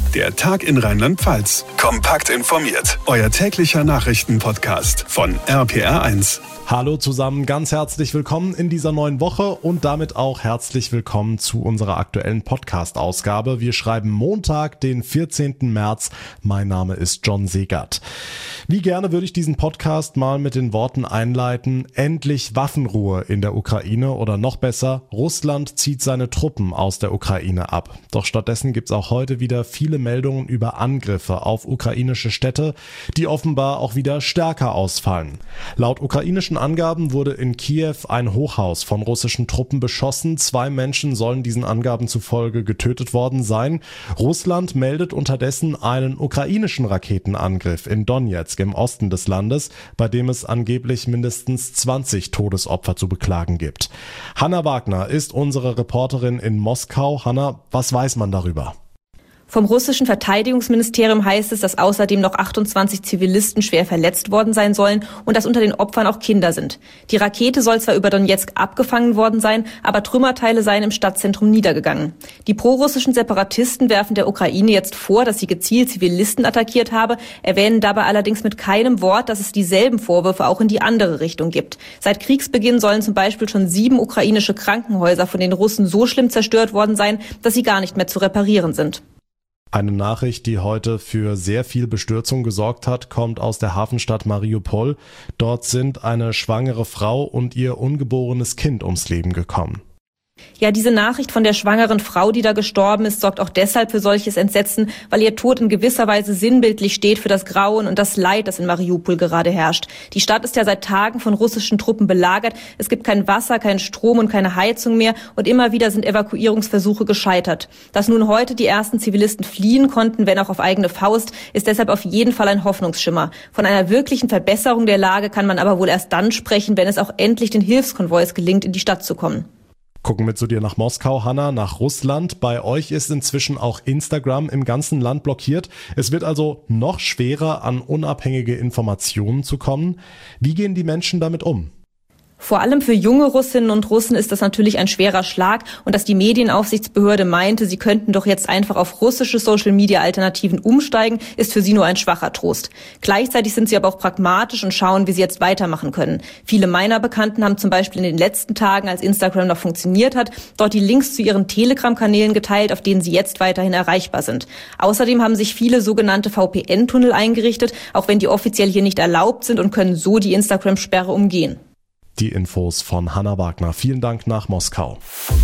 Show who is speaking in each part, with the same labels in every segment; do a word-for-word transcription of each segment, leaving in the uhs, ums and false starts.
Speaker 1: Der Tag in Rheinland-Pfalz. Kompakt informiert. Euer täglicher Nachrichtenpodcast von R P R eins.
Speaker 2: Hallo zusammen, ganz herzlich willkommen in dieser neuen Woche und damit auch herzlich willkommen zu unserer aktuellen Podcast-Ausgabe. Wir schreiben Montag, den vierzehnten März. Mein Name ist John Segert. Wie gerne würde ich diesen Podcast mal mit den Worten einleiten: Endlich Waffenruhe in der Ukraine, oder noch besser, Russland zieht seine Truppen aus der Ukraine ab. Doch stattdessen gibt es auch heute wieder viele Meldungen über Angriffe auf ukrainische Städte, die offenbar auch wieder stärker ausfallen. Laut ukrainischen Angaben wurde in Kiew ein Hochhaus von russischen Truppen beschossen. Zwei Menschen sollen diesen Angaben zufolge getötet worden sein. Russland meldet unterdessen einen ukrainischen Raketenangriff in Donezk im Osten des Landes, bei dem es angeblich mindestens zwanzig Todesopfer zu beklagen gibt. Hanna Wagner ist unsere Reporterin in Moskau. Hanna, was weiß man darüber?
Speaker 3: Vom russischen Verteidigungsministerium heißt es, dass außerdem noch achtundzwanzig Zivilisten schwer verletzt worden sein sollen und dass unter den Opfern auch Kinder sind. Die Rakete soll zwar über Donezk abgefangen worden sein, aber Trümmerteile seien im Stadtzentrum niedergegangen. Die prorussischen Separatisten werfen der Ukraine jetzt vor, dass sie gezielt Zivilisten attackiert habe, erwähnen dabei allerdings mit keinem Wort, dass es dieselben Vorwürfe auch in die andere Richtung gibt. Seit Kriegsbeginn sollen zum Beispiel schon sieben ukrainische Krankenhäuser von den Russen so schlimm zerstört worden sein, dass sie gar nicht mehr zu reparieren sind.
Speaker 2: Eine Nachricht, die heute für sehr viel Bestürzung gesorgt hat, kommt aus der Hafenstadt Mariupol. Dort sind eine schwangere Frau und ihr ungeborenes Kind ums Leben gekommen.
Speaker 3: Ja, diese Nachricht von der schwangeren Frau, die da gestorben ist, sorgt auch deshalb für solches Entsetzen, weil ihr Tod in gewisser Weise sinnbildlich steht für das Grauen und das Leid, das in Mariupol gerade herrscht. Die Stadt ist ja seit Tagen von russischen Truppen belagert. Es gibt kein Wasser, keinen Strom und keine Heizung mehr und immer wieder sind Evakuierungsversuche gescheitert. Dass nun heute die ersten Zivilisten fliehen konnten, wenn auch auf eigene Faust, ist deshalb auf jeden Fall ein Hoffnungsschimmer. Von einer wirklichen Verbesserung der Lage kann man aber wohl erst dann sprechen, wenn es auch endlich den Hilfskonvois gelingt, in die Stadt zu kommen.
Speaker 2: Gucken wir zu dir nach Moskau, Hanna, nach Russland. Bei euch ist inzwischen auch Instagram im ganzen Land blockiert. Es wird also noch schwerer, an unabhängige Informationen zu kommen. Wie gehen die Menschen damit um?
Speaker 3: Vor allem für junge Russinnen und Russen ist das natürlich ein schwerer Schlag, und dass die Medienaufsichtsbehörde meinte, sie könnten doch jetzt einfach auf russische Social-Media-Alternativen umsteigen, ist für sie nur ein schwacher Trost. Gleichzeitig sind sie aber auch pragmatisch und schauen, wie sie jetzt weitermachen können. Viele meiner Bekannten haben zum Beispiel in den letzten Tagen, als Instagram noch funktioniert hat, dort die Links zu ihren Telegram-Kanälen geteilt, auf denen sie jetzt weiterhin erreichbar sind. Außerdem haben sich viele sogenannte V P N-Tunnel eingerichtet, auch wenn die offiziell hier nicht erlaubt sind, und können so die Instagram-Sperre umgehen.
Speaker 2: Die Infos von Hanna Wagner. Vielen Dank nach Moskau.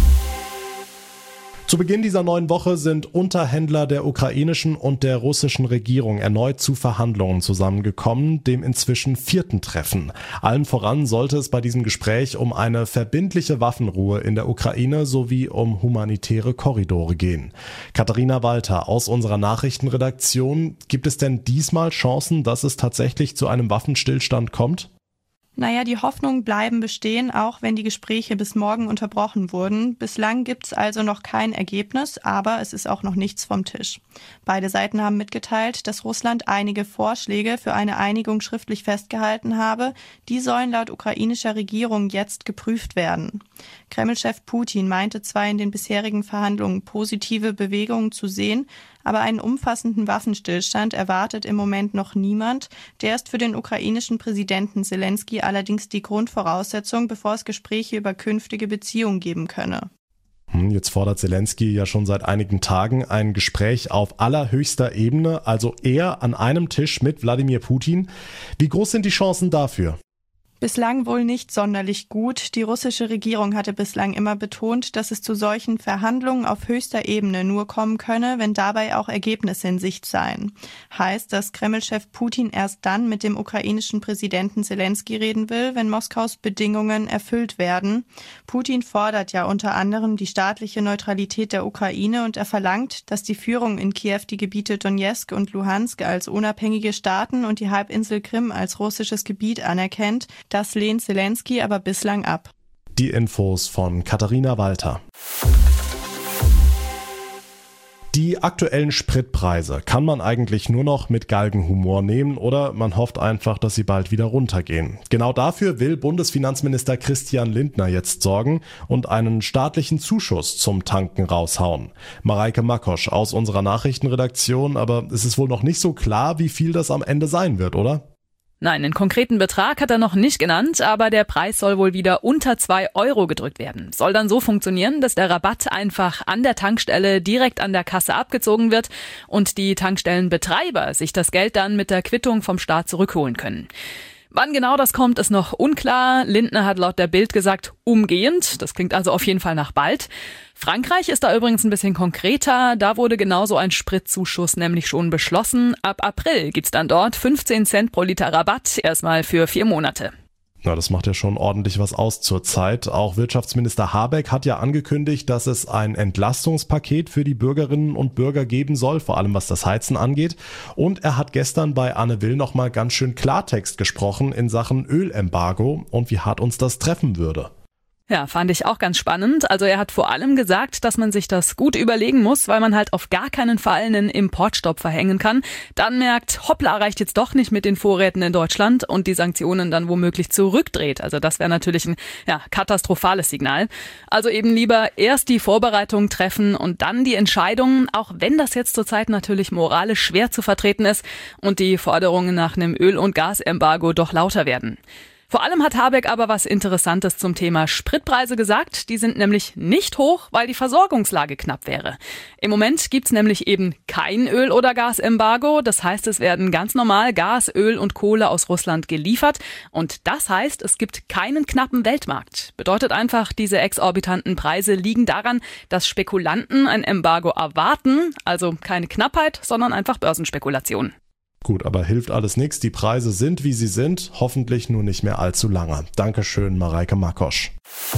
Speaker 2: Zu Beginn dieser neuen Woche sind Unterhändler der ukrainischen und der russischen Regierung erneut zu Verhandlungen zusammengekommen, dem inzwischen vierten Treffen. Allen voran sollte es bei diesem Gespräch um eine verbindliche Waffenruhe in der Ukraine sowie um humanitäre Korridore gehen. Katharina Walter aus unserer Nachrichtenredaktion: Gibt es denn diesmal Chancen, dass es tatsächlich zu einem Waffenstillstand kommt?
Speaker 4: Naja, die Hoffnungen bleiben bestehen, auch wenn die Gespräche bis morgen unterbrochen wurden. Bislang gibt's also noch kein Ergebnis, aber es ist auch noch nichts vom Tisch. Beide Seiten haben mitgeteilt, dass Russland einige Vorschläge für eine Einigung schriftlich festgehalten habe. Die sollen laut ukrainischer Regierung jetzt geprüft werden. Kreml-Chef Putin meinte zwar in den bisherigen Verhandlungen positive Bewegungen zu sehen, aber einen umfassenden Waffenstillstand erwartet im Moment noch niemand. Der ist für den ukrainischen Präsidenten Selenskyj allerdings die Grundvoraussetzung, bevor es Gespräche über künftige Beziehungen geben könne.
Speaker 2: Jetzt fordert Selenskyj ja schon seit einigen Tagen ein Gespräch auf allerhöchster Ebene, also er an einem Tisch mit Wladimir Putin. Wie groß sind die Chancen dafür?
Speaker 4: Bislang wohl nicht sonderlich gut. Die russische Regierung hatte bislang immer betont, dass es zu solchen Verhandlungen auf höchster Ebene nur kommen könne, wenn dabei auch Ergebnisse in Sicht seien. Heißt, dass Kreml-Chef Putin erst dann mit dem ukrainischen Präsidenten Selenskyj reden will, wenn Moskaus Bedingungen erfüllt werden. Putin fordert ja unter anderem die staatliche Neutralität der Ukraine und er verlangt, dass die Führung in Kiew die Gebiete Donezk und Luhansk als unabhängige Staaten und die Halbinsel Krim als russisches Gebiet anerkennt. Das lehnt Selenskyj aber bislang ab.
Speaker 2: Die Infos von Katharina Walter. Die aktuellen Spritpreise kann man eigentlich nur noch mit Galgenhumor nehmen oder man hofft einfach, dass sie bald wieder runtergehen. Genau dafür will Bundesfinanzminister Christian Lindner jetzt sorgen und einen staatlichen Zuschuss zum Tanken raushauen. Mareike Makosch aus unserer Nachrichtenredaktion, aber es ist wohl noch nicht so klar, wie viel das am Ende sein wird, oder?
Speaker 5: Nein, einen konkreten Betrag hat er noch nicht genannt, aber der Preis soll wohl wieder unter zwei Euro gedrückt werden. Soll dann so funktionieren, dass der Rabatt einfach an der Tankstelle direkt an der Kasse abgezogen wird und die Tankstellenbetreiber sich das Geld dann mit der Quittung vom Staat zurückholen können. Wann genau das kommt, ist noch unklar. Lindner hat laut der Bild gesagt, umgehend. Das klingt also auf jeden Fall nach bald. Frankreich ist da übrigens ein bisschen konkreter. Da wurde genauso ein Spritzuschuss nämlich schon beschlossen. Ab April gibt's dann dort fünfzehn Cent pro Liter Rabatt, erstmal für vier Monate.
Speaker 2: Na, das macht ja schon ordentlich was aus zurzeit. Auch Wirtschaftsminister Habeck hat ja angekündigt, dass es ein Entlastungspaket für die Bürgerinnen und Bürger geben soll, vor allem was das Heizen angeht. Und er hat gestern bei Anne Will noch mal ganz schön Klartext gesprochen in Sachen Ölembargo und wie hart uns das treffen würde.
Speaker 5: Ja, fand ich auch ganz spannend. Also er hat vor allem gesagt, dass man sich das gut überlegen muss, weil man halt auf gar keinen Fall einen Importstopp verhängen kann. Dann merkt, hoppla, reicht jetzt doch nicht mit den Vorräten in Deutschland und die Sanktionen dann womöglich zurückdreht. Also das wäre natürlich ein ja, katastrophales Signal. Also eben lieber erst die Vorbereitung treffen und dann die Entscheidungen, auch wenn das jetzt zurzeit natürlich moralisch schwer zu vertreten ist und die Forderungen nach einem Öl- und Gasembargo doch lauter werden. Vor allem hat Habeck aber was Interessantes zum Thema Spritpreise gesagt. Die sind nämlich nicht hoch, weil die Versorgungslage knapp wäre. Im Moment gibt's nämlich eben kein Öl- oder Gasembargo. Das heißt, es werden ganz normal Gas, Öl und Kohle aus Russland geliefert. Und das heißt, es gibt keinen knappen Weltmarkt. Bedeutet einfach, diese exorbitanten Preise liegen daran, dass Spekulanten ein Embargo erwarten. Also keine Knappheit, sondern einfach Börsenspekulation.
Speaker 2: Gut, aber hilft alles nichts. Die Preise sind, wie sie sind. Hoffentlich nur nicht mehr allzu lange. Dankeschön, Mareike Makosch.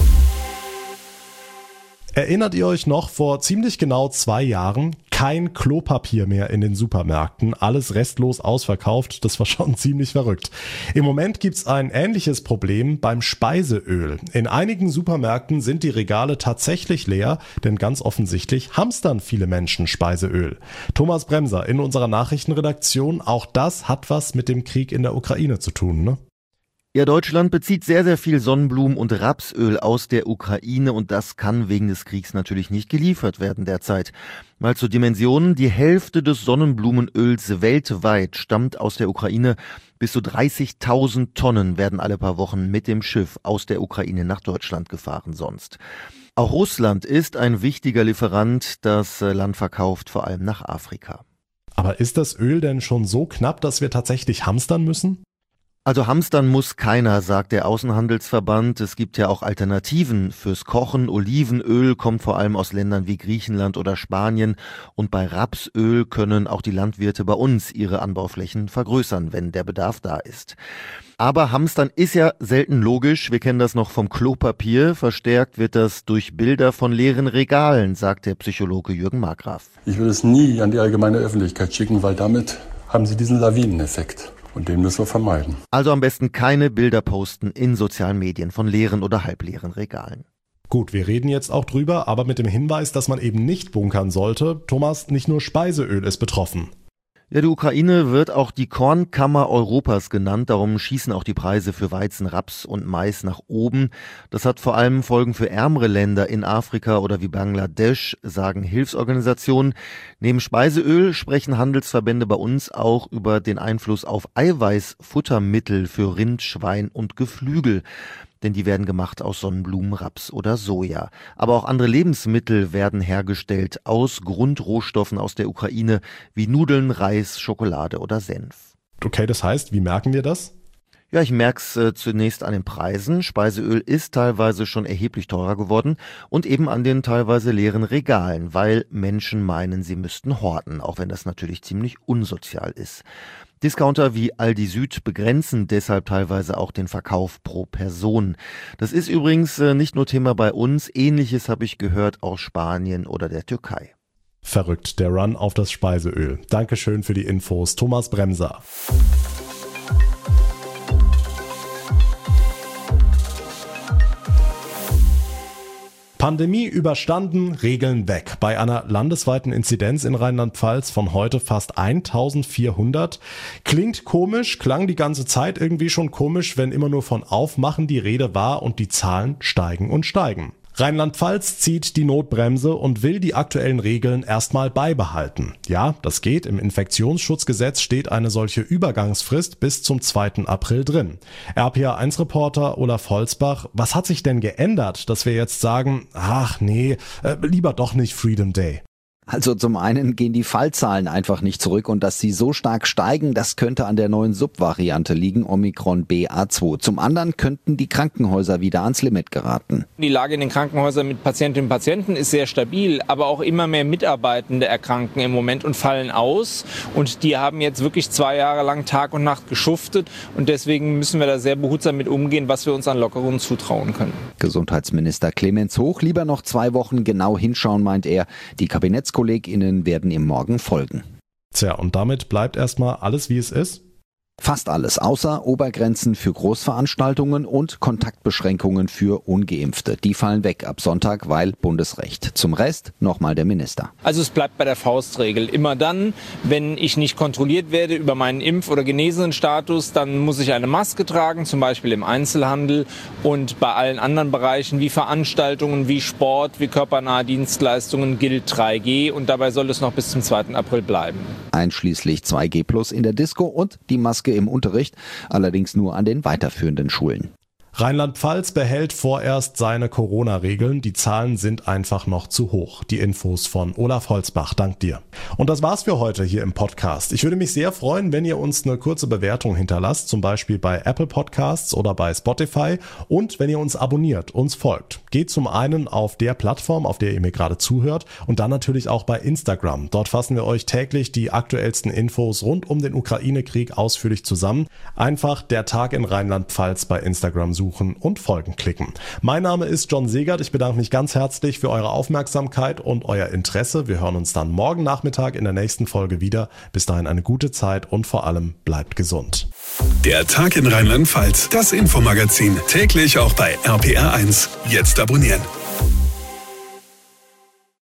Speaker 2: Erinnert ihr euch noch, vor ziemlich genau zwei Jahren kein Klopapier mehr in den Supermärkten, alles restlos ausverkauft, das war schon ziemlich verrückt. Im Moment gibt's ein ähnliches Problem beim Speiseöl. In einigen Supermärkten sind die Regale tatsächlich leer, denn ganz offensichtlich hamstern viele Menschen Speiseöl. Thomas Bremser in unserer Nachrichtenredaktion, auch das hat was mit dem Krieg in der Ukraine zu tun, ne?
Speaker 6: Ja, Deutschland bezieht sehr, sehr viel Sonnenblumen- und Rapsöl aus der Ukraine und das kann wegen des Kriegs natürlich nicht geliefert werden derzeit. Mal zur Dimension, die Hälfte des Sonnenblumenöls weltweit stammt aus der Ukraine. Bis zu dreißigtausend Tonnen werden alle paar Wochen mit dem Schiff aus der Ukraine nach Deutschland gefahren sonst. Auch Russland ist ein wichtiger Lieferant, das Land verkauft vor allem nach Afrika.
Speaker 2: Aber ist das Öl denn schon so knapp, dass wir tatsächlich hamstern müssen?
Speaker 6: Also hamstern muss keiner, sagt der Außenhandelsverband. Es gibt ja auch Alternativen fürs Kochen. Olivenöl kommt vor allem aus Ländern wie Griechenland oder Spanien. Und bei Rapsöl können auch die Landwirte bei uns ihre Anbauflächen vergrößern, wenn der Bedarf da ist. Aber hamstern ist ja selten logisch. Wir kennen das noch vom Klopapier. Verstärkt wird das durch Bilder von leeren Regalen, sagt der Psychologe Jürgen Markgraf.
Speaker 7: Ich würde es nie an die allgemeine Öffentlichkeit schicken, weil damit haben Sie diesen Lawineneffekt. Und den müssen wir vermeiden.
Speaker 6: Also am besten keine Bilder posten in sozialen Medien von leeren oder halbleeren Regalen.
Speaker 2: Gut, wir reden jetzt auch drüber, aber mit dem Hinweis, dass man eben nicht bunkern sollte. Thomas, nicht nur Speiseöl ist betroffen.
Speaker 6: Ja, die Ukraine wird auch die Kornkammer Europas genannt, darum schießen auch die Preise für Weizen, Raps und Mais nach oben. Das hat vor allem Folgen für ärmere Länder in Afrika oder wie Bangladesch, sagen Hilfsorganisationen. Neben Speiseöl sprechen Handelsverbände bei uns auch über den Einfluss auf Eiweißfuttermittel für Rind, Schwein und Geflügel. Denn die werden gemacht aus Sonnenblumen, Raps oder Soja. Aber auch andere Lebensmittel werden hergestellt aus Grundrohstoffen aus der Ukraine, wie Nudeln, Reis, Schokolade oder Senf.
Speaker 2: Okay, das heißt, wie merken wir das?
Speaker 6: Ja, ich merk's äh, zunächst an den Preisen. Speiseöl ist teilweise schon erheblich teurer geworden und eben an den teilweise leeren Regalen, weil Menschen meinen, sie müssten horten, auch wenn das natürlich ziemlich unsozial ist. Discounter wie Aldi Süd begrenzen deshalb teilweise auch den Verkauf pro Person. Das ist übrigens nicht nur Thema bei uns, Ähnliches habe ich gehört aus Spanien oder der Türkei.
Speaker 2: Verrückt, der Run auf das Speiseöl. Dankeschön für die Infos, Thomas Bremser. Pandemie überstanden, Regeln weg. Bei einer landesweiten Inzidenz in Rheinland-Pfalz von heute fast eintausendvierhundert. Klingt komisch, klang die ganze Zeit irgendwie schon komisch, wenn immer nur von Aufmachen die Rede war und die Zahlen steigen und steigen. Rheinland-Pfalz zieht die Notbremse und will die aktuellen Regeln erstmal beibehalten. Ja, das geht. Im Infektionsschutzgesetz steht eine solche Übergangsfrist bis zum zweiten April drin. R P A eins Reporter Olaf Holzbach, was hat sich denn geändert, dass wir jetzt sagen, ach nee, äh, lieber doch nicht Freedom Day?
Speaker 8: Also zum einen gehen die Fallzahlen einfach nicht zurück und dass sie so stark steigen, das könnte an der neuen Subvariante liegen, Omikron B A zwei. Zum anderen könnten die Krankenhäuser wieder ans Limit geraten.
Speaker 9: Die Lage in den Krankenhäusern mit Patientinnen und Patienten ist sehr stabil, aber auch immer mehr Mitarbeitende erkranken im Moment und fallen aus. Und die haben jetzt wirklich zwei Jahre lang Tag und Nacht geschuftet und deswegen müssen wir da sehr behutsam mit umgehen, was wir uns an Lockerungen zutrauen können.
Speaker 8: Gesundheitsminister Clemens Hoch, lieber noch zwei Wochen genau hinschauen, meint er. Die KabinettskollegInnen werden ihm morgen folgen.
Speaker 2: Tja, und damit bleibt erstmal alles, wie es ist?
Speaker 8: Fast alles, außer Obergrenzen für Großveranstaltungen und Kontaktbeschränkungen für Ungeimpfte. Die fallen weg ab Sonntag, weil Bundesrecht. Zum Rest nochmal der Minister.
Speaker 9: Also es bleibt bei der Faustregel. Immer dann, wenn ich nicht kontrolliert werde über meinen Impf- oder Genesenenstatus, dann muss ich eine Maske tragen, zum Beispiel im Einzelhandel und bei allen anderen Bereichen wie Veranstaltungen, wie Sport, wie körpernahe Dienstleistungen gilt drei G und dabei soll es noch bis zum zweiten April bleiben.
Speaker 8: Einschließlich zwei G plus in der Disco und die Maske im Unterricht, allerdings nur an den weiterführenden Schulen.
Speaker 2: Rheinland-Pfalz behält vorerst seine Corona-Regeln. Die Zahlen sind einfach noch zu hoch. Die Infos von Olaf Holzbach. Dank dir. Und das war's für heute hier im Podcast. Ich würde mich sehr freuen, wenn ihr uns eine kurze Bewertung hinterlasst, zum Beispiel bei Apple Podcasts oder bei Spotify und wenn ihr uns abonniert, uns folgt. Geht zum einen auf der Plattform, auf der ihr mir gerade zuhört und dann natürlich auch bei Instagram. Dort fassen wir euch täglich die aktuellsten Infos rund um den Ukraine-Krieg ausführlich zusammen. Einfach der Tag in Rheinland-Pfalz bei Instagram suchen und Folgen klicken. Mein Name ist John Segert. Ich bedanke mich ganz herzlich für eure Aufmerksamkeit und euer Interesse. Wir hören uns dann morgen Nachmittag in der nächsten Folge wieder. Bis dahin eine gute Zeit und vor allem bleibt gesund.
Speaker 1: Der Tag in Rheinland-Pfalz, das Infomagazin, täglich auch bei R P R eins. Jetzt abonnieren.